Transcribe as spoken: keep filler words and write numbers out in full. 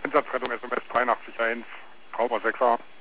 Einsatzrettung S M S drei acht eins, Trauber sechser.